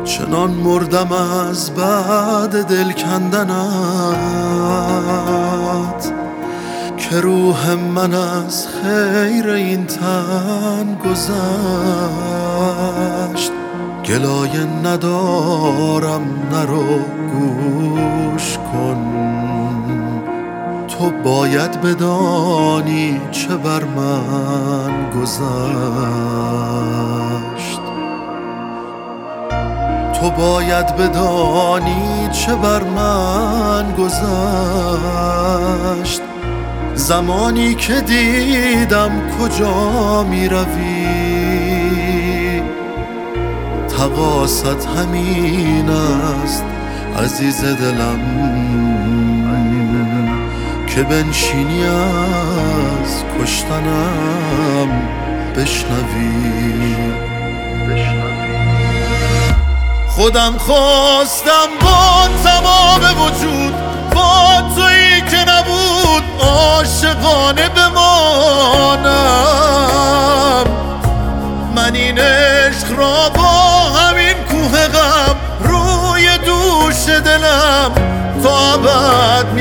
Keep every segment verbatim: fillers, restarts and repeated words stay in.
چنان مردم از بعد دل کندنت که روح من از خیر این تن گذشت. گلایه ندارم نرو گوش کن، تو باید بدانی چه بر من گذشت. تو باید بدانی چه بر من گذشت. زمانی که دیدم کجا می روی، تقاصت همین است عزیز دلم که بنشینی از کشتنم بشنوی. خودم خواستم با تمام وجود با تویی که نبود عاشقانه بمانم. من این عشق را با همین کوه غم روی دوش دلم تا ابد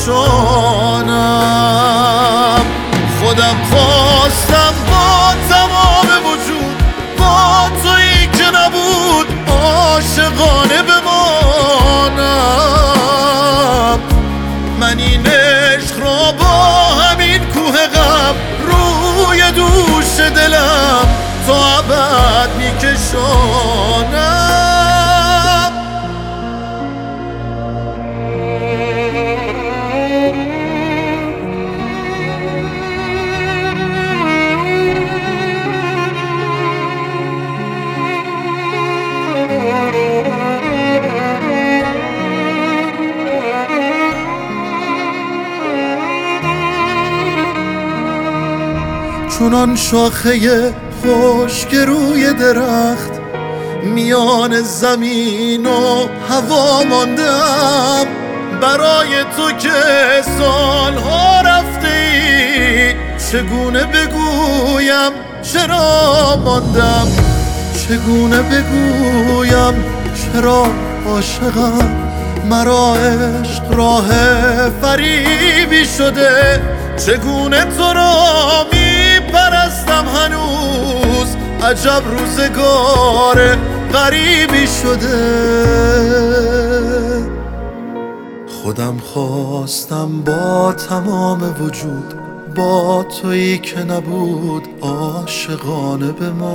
میکشانم. خودم خواستم با تمام وجود با تویی که نبود عاشقانه بمانم. من این عشق را با همین کوه غم روی دوش دلم تا ابد میکشانم. چونان شاخه خشک روی درخت میان زمین و هوا ماندم. برای تو که سالها رفته ای چگونه بگویم چرا ماندم. چگونه بگویم چرا عاشقم. مرا عشق راه فریبی شده. چگونه تو را می پرستم هنوز عجب روزگار غریبی شده. خودم خواستم با تمام وجود با تویی که نبود عاشقانه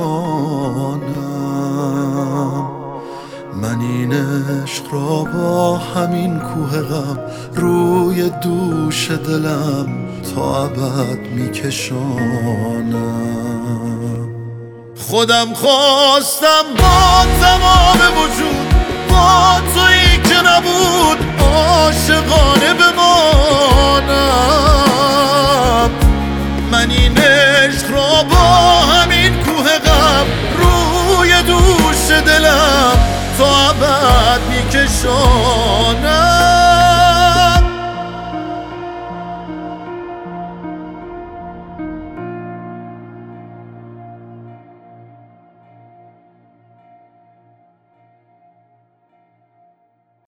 بمانم. من این عشق را با همین کوه غم روی دوش دلم تا ابد میکشانم. خودم خواستم با تمام وجود با تویی که نبود